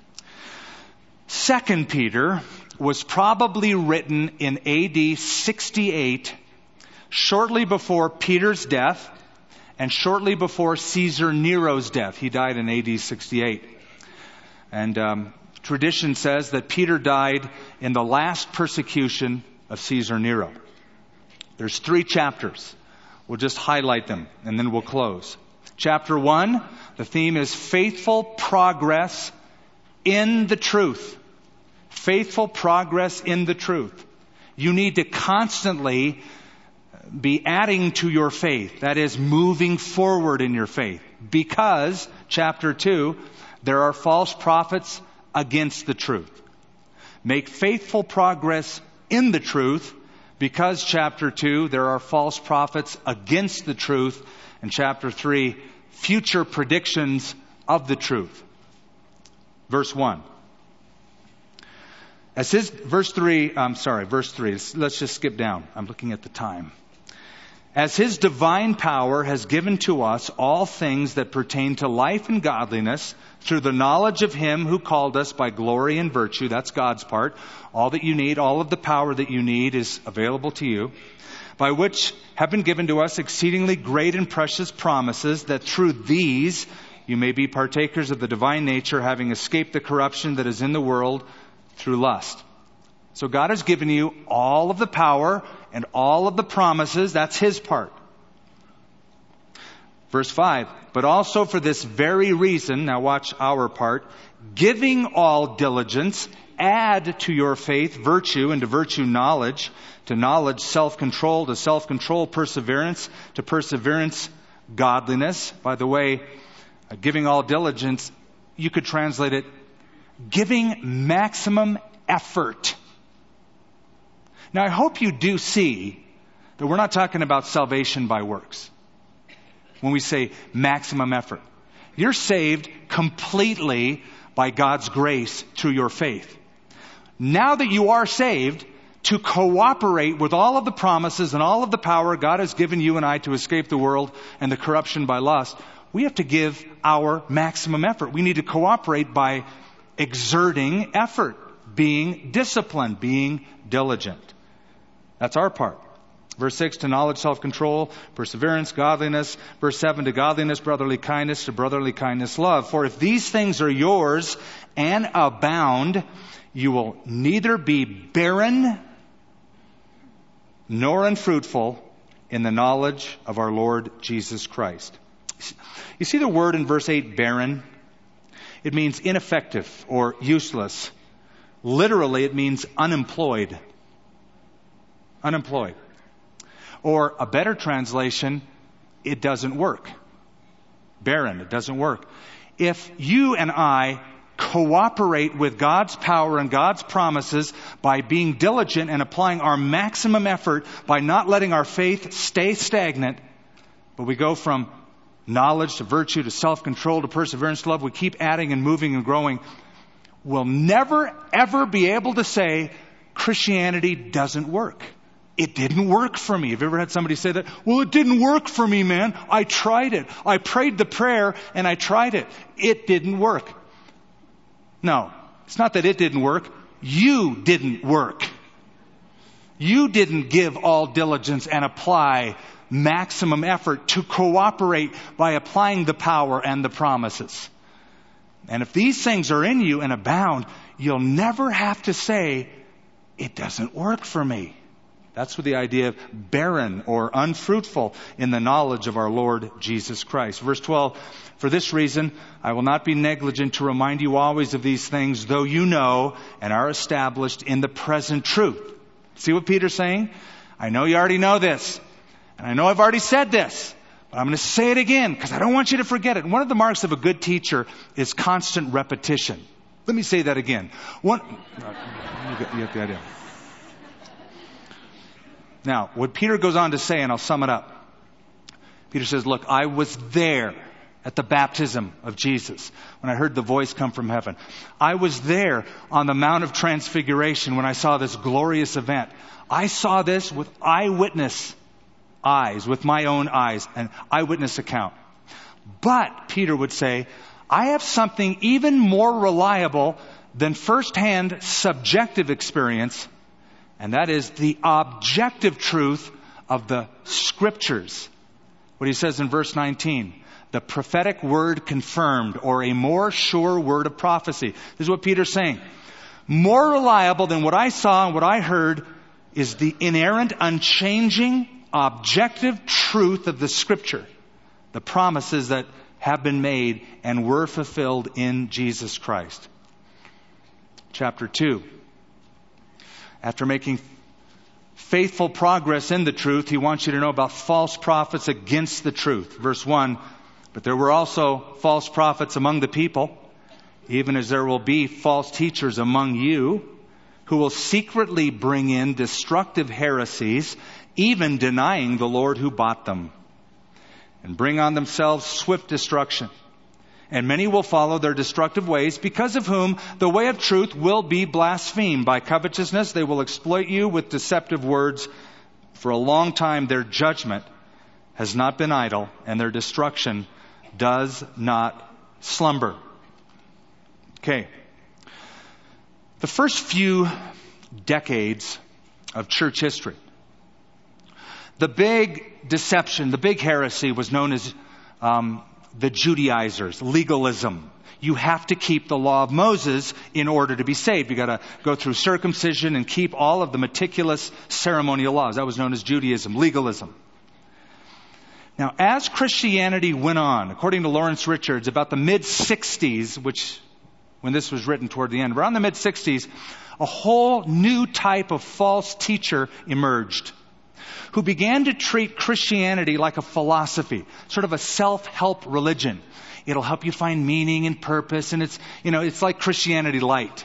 Second Peter was probably written in A D sixty-eight, shortly before Peter's death and shortly before Caesar Nero's death. He died in A D sixty-eight. And um, tradition says that Peter died in the last persecution of Caesar Nero. There's three chapters. We'll just highlight them and then we'll close. Chapter one, the theme is faithful progress in the truth. Faithful progress in the truth. You need to constantly be adding to your faith. That is, moving forward in your faith. Because, chapter two, there are false prophets against the truth. Make faithful progress in the truth. Because, chapter two, there are false prophets against the truth. And chapter three, future predictions of the truth. Verse one. As his, verse three, I'm sorry, verse three. Let's just skip down. I'm looking at the time. As his divine power has given to us all things that pertain to life and godliness through the knowledge of him who called us by glory and virtue. That's God's part. All that you need, all of the power that you need is available to you. By which have been given to us exceedingly great and precious promises, that through these you may be partakers of the divine nature, having escaped the corruption that is in the world through lust. So God has given you all of the power and all of the promises. That's his part. Verse five, but also for this very reason, now watch our part, giving all diligence, add to your faith virtue, and to virtue knowledge, to knowledge self-control, to self-control perseverance, to perseverance godliness. By the way, uh, giving all diligence, you could translate it, giving maximum effort. Now I hope you do see that we're not talking about salvation by works. When we say maximum effort. You're saved completely by God's grace through your faith. Now that you are saved, to cooperate with all of the promises and all of the power God has given you and I to escape the world and the corruption by lust, we have to give our maximum effort. We need to cooperate by exerting effort, being disciplined, being diligent. That's our part. Verse six, to knowledge, self-control, perseverance, godliness. Verse seven, to godliness, brotherly kindness, to brotherly kindness, love. For if these things are yours and abound, you will neither be barren nor unfruitful in the knowledge of our Lord Jesus Christ. You see the word in verse eight, barren? It means ineffective or useless. Literally, it means unemployed. Unemployed. Or a better translation, it doesn't work. Barren, it doesn't work. If you and I cooperate with God's power and God's promises by being diligent and applying our maximum effort, by not letting our faith stay stagnant, but we go from knowledge to virtue to self-control to perseverance to love, we keep adding and moving and growing, we'll never ever be able to say, Christianity doesn't work. It didn't work for me. Have you ever had somebody say that? Well, it didn't work for me, man. I tried it. I prayed the prayer and I tried it. It didn't work. No, it's not that it didn't work. You didn't work. You didn't give all diligence and apply maximum effort to cooperate by applying the power and the promises. And if these things are in you and abound, you'll never have to say, it doesn't work for me. That's what the idea of barren or unfruitful in the knowledge of our Lord Jesus Christ. Verse twelve, for this reason, I will not be negligent to remind you always of these things, though you know and are established in the present truth. See what Peter's saying? I know you already know this. And I know I've already said this. But I'm going to say it again because I don't want you to forget it. And one of the marks of a good teacher is constant repetition. Let me say that again. One, you get, you get the idea. Now, what Peter goes on to say, and I'll sum it up. Peter says, look, I was there at the baptism of Jesus when I heard the voice come from heaven. I was there on the Mount of Transfiguration when I saw this glorious event. I saw this with eyewitness eyes, with my own eyes, an eyewitness account. But, Peter would say, I have something even more reliable than firsthand subjective experience, and that is the objective truth of the Scriptures. What he says in verse nineteen, the prophetic word confirmed, or a more sure word of prophecy. This is what Peter's saying. More reliable than what I saw and what I heard is the inerrant, unchanging, objective truth of the Scripture. The promises that have been made and were fulfilled in Jesus Christ. Chapter two. After making faithful progress in the truth, he wants you to know about false prophets against the truth. Verse one, but there were also false prophets among the people, even as there will be false teachers among you, who will secretly bring in destructive heresies, even denying the Lord who bought them, and bring on themselves swift destruction. And many will follow their destructive ways, because of whom the way of truth will be blasphemed. By covetousness they will exploit you with deceptive words. For a long time their judgment has not been idle, and their destruction does not slumber. Okay. The first few decades of church history, the big deception, the big heresy was known as um, the Judaizers, legalism. You have to keep the law of Moses in order to be saved. You got to go through circumcision and keep all of the meticulous ceremonial laws. That was known as Judaism, legalism. Now, as Christianity went on, according to Lawrence Richards, about the mid-sixties, which, when this was written toward the end, around the mid-sixties, a whole new type of false teacher emerged, who began to treat Christianity like a philosophy, sort of a self-help religion. It'll help you find meaning and purpose, and it's, you know, it's like Christianity light.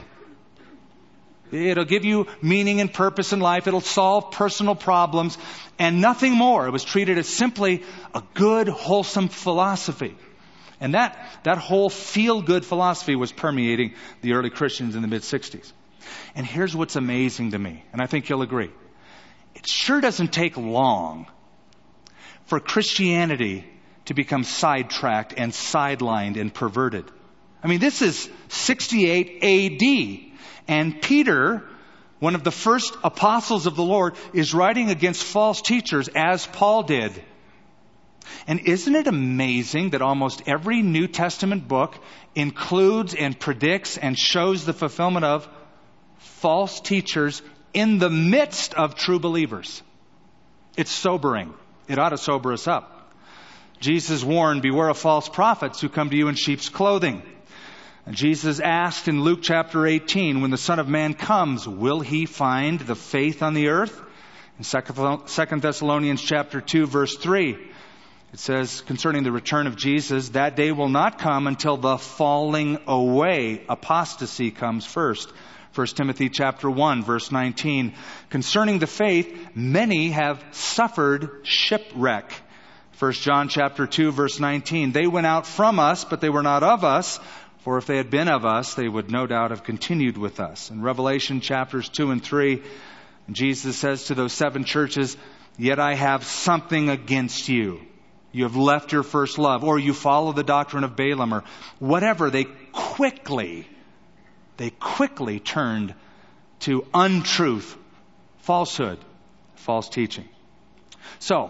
It'll give you meaning and purpose in life. It'll solve personal problems and nothing more. It was treated as simply a good, wholesome philosophy. And that, that whole feel-good philosophy was permeating the early Christians in the mid-sixties. And here's what's amazing to me, and I think you'll agree. It sure doesn't take long for Christianity to become sidetracked and sidelined and perverted. I mean, this is sixty-eight A D, and Peter, one of the first apostles of the Lord, is writing against false teachers as Paul did. And isn't it amazing that almost every New Testament book includes and predicts and shows the fulfillment of false teachers in the midst of true believers? It's sobering. It ought to sober us up. Jesus warned, beware of false prophets who come to you in sheep's clothing. And Jesus asked in Luke chapter eighteen, when the Son of Man comes, will he find the faith on the earth? In Second Thessalonians chapter two, verse three, it says concerning the return of Jesus, that day will not come until the falling away, apostasy, comes first. First Timothy chapter one, verse nineteen, concerning the faith, many have suffered shipwreck. First John chapter two, verse nineteen, they went out from us, but they were not of us. For if they had been of us, they would no doubt have continued with us. In Revelation chapters two and three, Jesus says to those seven churches, yet I have something against you. You have left your first love, or you follow the doctrine of Balaam, or whatever. They quickly, they quickly turned to untruth, falsehood, false teaching. So,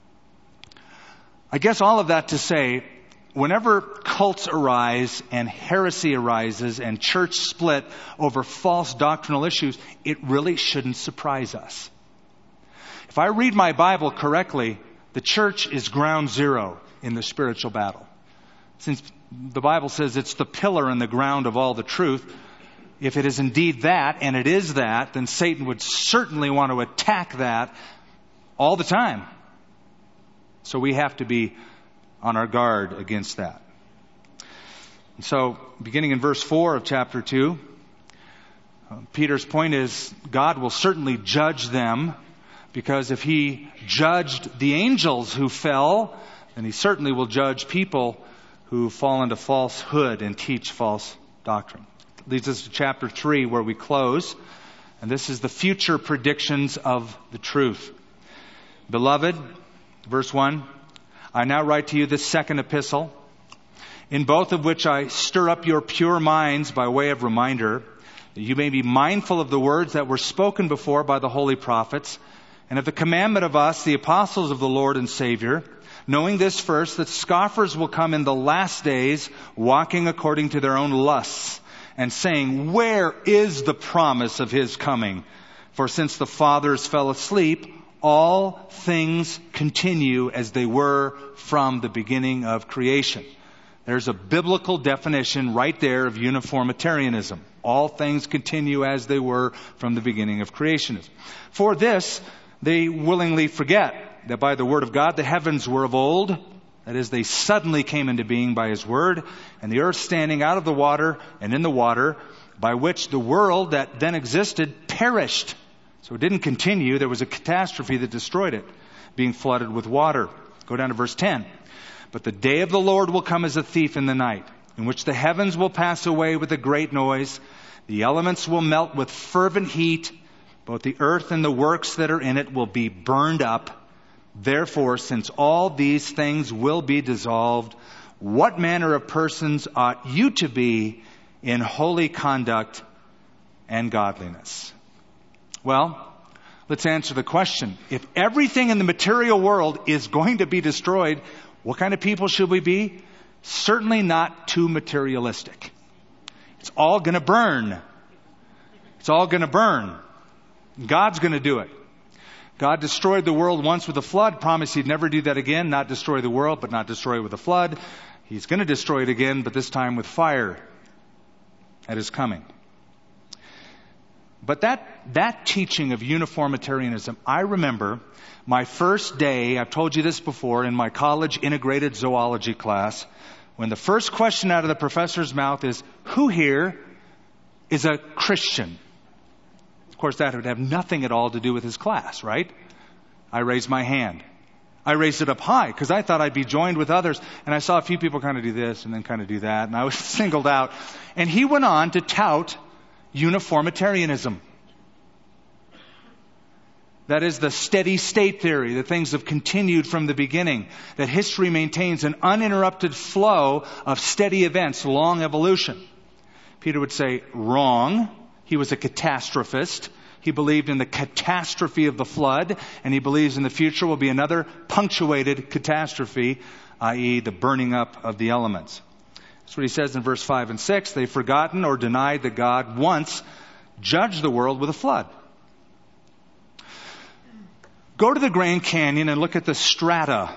I guess all of that to say, whenever cults arise and heresy arises and church split over false doctrinal issues, it really shouldn't surprise us. If I read my Bible correctly, the church is ground zero in the spiritual battle. Since the Bible says it's the pillar and the ground of all the truth, if it is indeed that, and it is that, then Satan would certainly want to attack that all the time. So we have to be on our guard against that. And so, beginning in verse four of chapter two, uh, Peter's point is God will certainly judge them, because if he judged the angels who fell, then he certainly will judge people who fall into falsehood and teach false doctrine. Leads us to chapter three, where we close. And this is the future predictions of the truth. Beloved, verse one, I now write to you this second epistle, in both of which I stir up your pure minds by way of reminder, that you may be mindful of the words that were spoken before by the holy prophets, and of the commandment of us, the apostles of the Lord and Savior, knowing this first, that scoffers will come in the last days, walking according to their own lusts, and saying, where is the promise of his coming? For since the fathers fell asleep, all things continue as they were from the beginning of creation. There's a biblical definition right there of uniformitarianism. All things continue as they were from the beginning of creation. For this, they willingly forget that by the word of God the heavens were of old, that is, they suddenly came into being by his word, and the earth standing out of the water and in the water, by which the world that then existed perished. So it didn't continue. There was a catastrophe that destroyed it, being flooded with water. Go down to verse ten. But the day of the Lord will come as a thief in the night, in which the heavens will pass away with a great noise, the elements will melt with fervent heat, both the earth and the works that are in it will be burned up. Therefore, since all these things will be dissolved, what manner of persons ought you to be in holy conduct and godliness? Well, let's answer the question. If everything in the material world is going to be destroyed, what kind of people should we be? Certainly not too materialistic. It's all going to burn. It's all going to burn. God's going to do it. God destroyed the world once with a flood, promised he'd never do that again, not destroy the world, but not destroy it with a flood. He's going to destroy it again, but this time with fire at his coming. But that, that teaching of uniformitarianism, I remember my first day, I've told you this before, in my college integrated zoology class, when the first question out of the professor's mouth is, who here is a Christian? Of course, that would have nothing at all to do with his class, right? I raised my hand. I raised it up high because I thought I'd be joined with others. And I saw a few people kind of do this and then kind of do that. And I was singled out. And he went on to tout uniformitarianism. That is the steady state theory, that things have continued from the beginning, that history maintains an uninterrupted flow of steady events, long evolution. Peter would say, wrong. He was a catastrophist. He believed in the catastrophe of the flood, and he believes in the future will be another punctuated catastrophe, that is the burning up of the elements. That's what he says in verse five and six. They've forgotten or denied that God once judged the world with a flood. Go to the Grand Canyon and look at the strata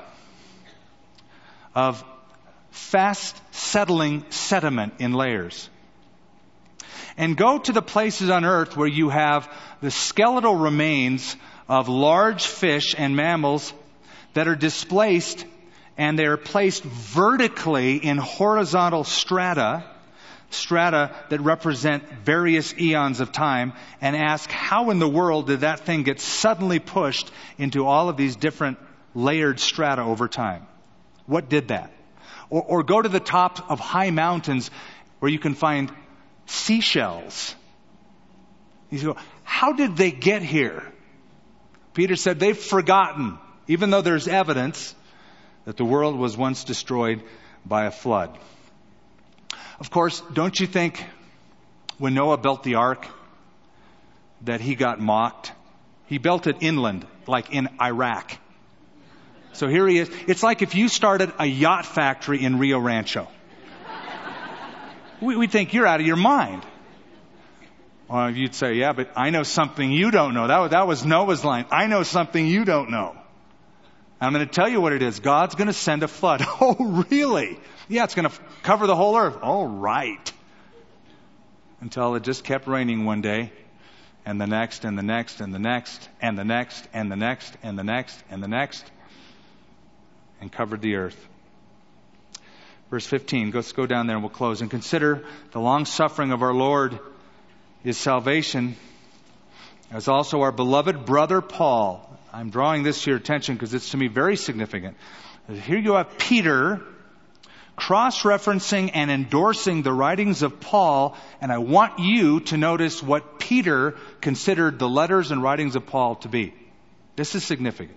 of fast settling sediment in layers. And go to the places on earth where you have the skeletal remains of large fish and mammals that are displaced, and they are placed vertically in horizontal strata, strata that represent various eons of time, and ask how in the world did that thing get suddenly pushed into all of these different layered strata over time? What did that? Or, or go to the top of high mountains where you can find seashells. You go, how did they get here? Peter said they've forgotten, even though there's evidence that the world was once destroyed by a flood. Of course, don't you think when Noah built the ark that he got mocked? He built it inland, like in Iraq. So here he is. It's like if you started a yacht factory in Rio Rancho. We, we think you're out of your mind. Well, you'd say, yeah, but I know something you don't know. That was, that was Noah's line. I know something you don't know. I'm going to tell you what it is. God's going to send a flood. Oh, really? Yeah, it's going to cover the whole earth. All right. Until it just kept raining one day, and the next, and the next, and the next, and the next, and the next, and the next, and the next, and covered the earth. Verse fifteen. Let's go down there and we'll close. And consider the long suffering of our Lord, His salvation, as also our beloved brother Paul. I'm drawing this to your attention because it's to me very significant. Here you have Peter cross-referencing and endorsing the writings of Paul, and I want you to notice what Peter considered the letters and writings of Paul to be. This is significant.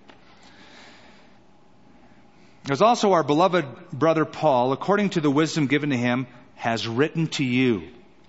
There's also our beloved brother Paul, according to the wisdom given to him, has written to you.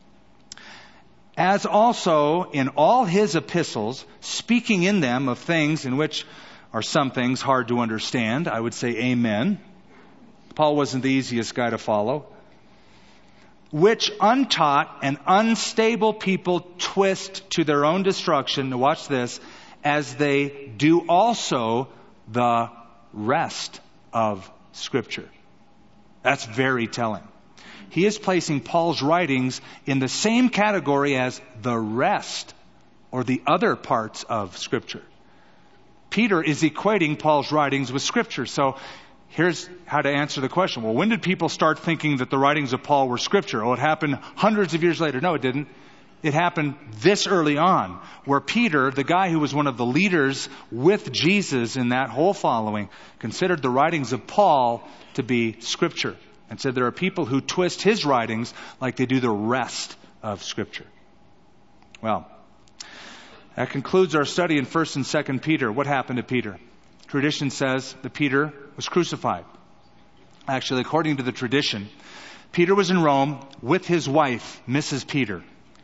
As also in all his epistles, speaking in them of things in which are some things hard to understand, I would say amen. Paul wasn't the easiest guy to follow. Which untaught and unstable people twist to their own destruction, now watch this, as they do also the rest of Scripture. That's very telling. He is placing Paul's writings in the same category as the rest or the other parts of Scripture. Peter is equating Paul's writings with Scripture. So here's how to answer the question. Well, when did people start thinking that the writings of Paul were Scripture? Oh, it happened hundreds of years later. No, it didn't. It happened this early on, where Peter, the guy who was one of the leaders with Jesus in that whole following, considered the writings of Paul to be Scripture. And said there are people who twist his writings like they do the rest of Scripture. Well, that concludes our study in First and Second Peter. What happened to Peter? Tradition says that Peter was crucified. Actually, according to the tradition, Peter was in Rome with his wife, Missus Peter.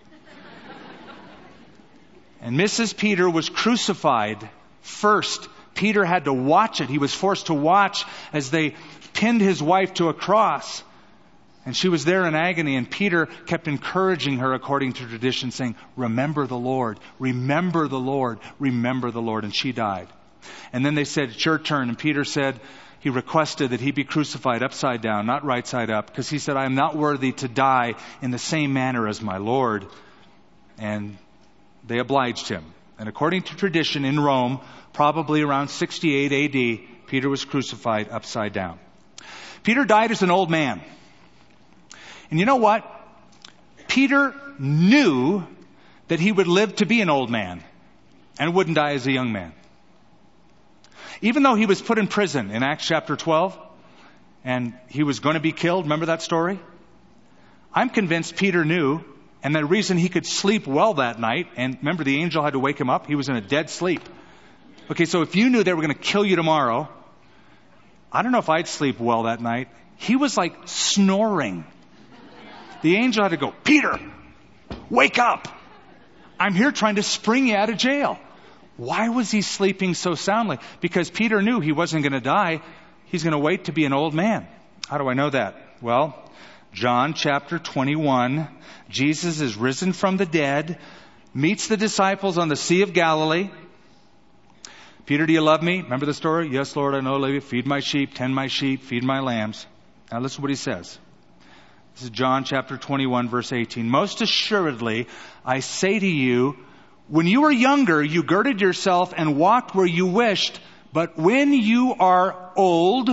And Missus Peter was crucified first. Peter had to watch it. He was forced to watch as they pinned his wife to a cross. And she was there in agony. And Peter kept encouraging her according to tradition, saying, remember the Lord, remember the Lord, remember the Lord. And she died. And then they said, it's your turn. And Peter said, he requested that he be crucified upside down, not right side up. Because he said, I am not worthy to die in the same manner as my Lord. And they obliged him. And according to tradition in Rome, probably around sixty-eight A D, Peter was crucified upside down. Peter died as an old man. And you know what? Peter knew that he would live to be an old man and wouldn't die as a young man. Even though he was put in prison in Acts chapter twelve and he was going to be killed, remember that story? I'm convinced Peter knew, and the reason he could sleep well that night, and remember the angel had to wake him up, he was in a dead sleep. Okay, so if you knew they were going to kill you tomorrow, I don't know if I'd sleep well that night. He was like snoring. The angel had to go, Peter, wake up. I'm here trying to spring you out of jail. Why was he sleeping so soundly? Because Peter knew he wasn't going to die. He's going to wait to be an old man. How do I know that? Well, John chapter twenty-one, Jesus is risen from the dead, meets the disciples on the Sea of Galilee. Peter, do you love me? Remember the story? Yes, Lord, I know. Love you. Feed my sheep, tend my sheep, feed my lambs. Now listen to what he says. This is John chapter twenty-one, verse eighteen. Most assuredly, I say to you, when you were younger, you girded yourself and walked where you wished. But when you are old,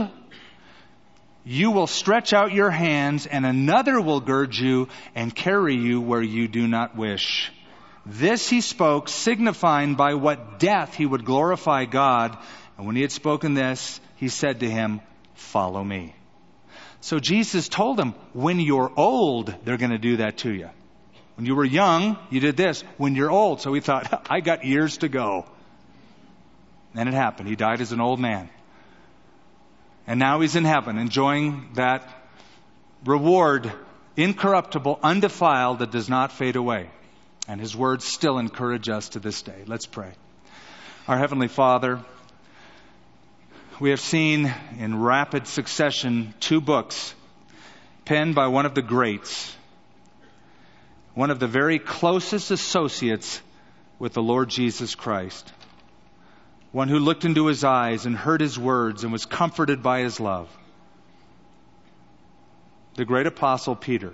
you will stretch out your hands and another will gird you and carry you where you do not wish. This he spoke, signifying by what death he would glorify God. And when he had spoken this, he said to him, follow me. So Jesus told him, when you're old, they're going to do that to you. When you were young, you did this. When you're old. So he thought, I got years to go. And it happened. He died as an old man. And now he's in heaven, enjoying that reward, incorruptible, undefiled, that does not fade away. And his words still encourage us to this day. Let's pray. Our Heavenly Father, we have seen in rapid succession two books penned by one of the greats, one of the very closest associates with the Lord Jesus Christ, one who looked into his eyes and heard his words and was comforted by his love, the great apostle Peter.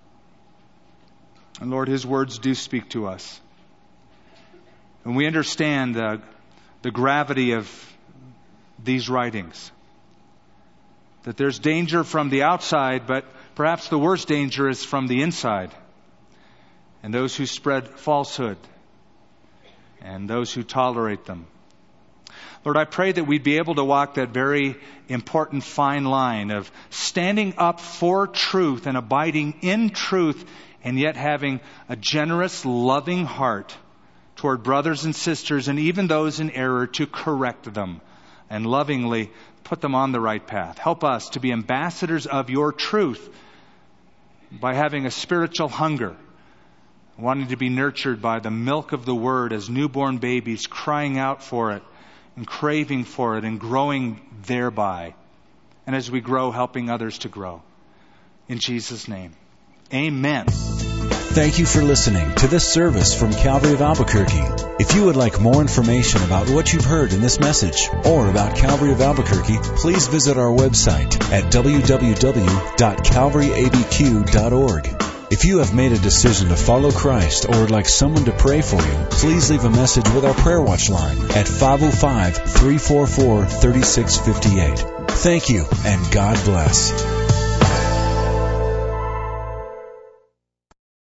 And Lord, his words do speak to us. And we understand the, the gravity of these writings. That there's danger from the outside, but perhaps the worst danger is from the inside. And those who spread falsehood and those who tolerate them. Lord, I pray that we'd be able to walk that very important fine line of standing up for truth and abiding in truth, and yet having a generous, loving heart toward brothers and sisters and even those in error, to correct them and lovingly put them on the right path. Help us to be ambassadors of your truth by having a spiritual hunger, wanting to be nurtured by the milk of the Word as newborn babies, crying out for it and craving for it and growing thereby. And as we grow, helping others to grow. In Jesus' name, amen. Thank you for listening to this service from Calvary of Albuquerque. If you would like more information about what you've heard in this message or about Calvary of Albuquerque, please visit our website at w w w dot calvary a b q dot org. If you have made a decision to follow Christ or would like someone to pray for you, please leave a message with our Prayer Watch line at five oh five, three four four, three six five eight. Thank you, and God bless.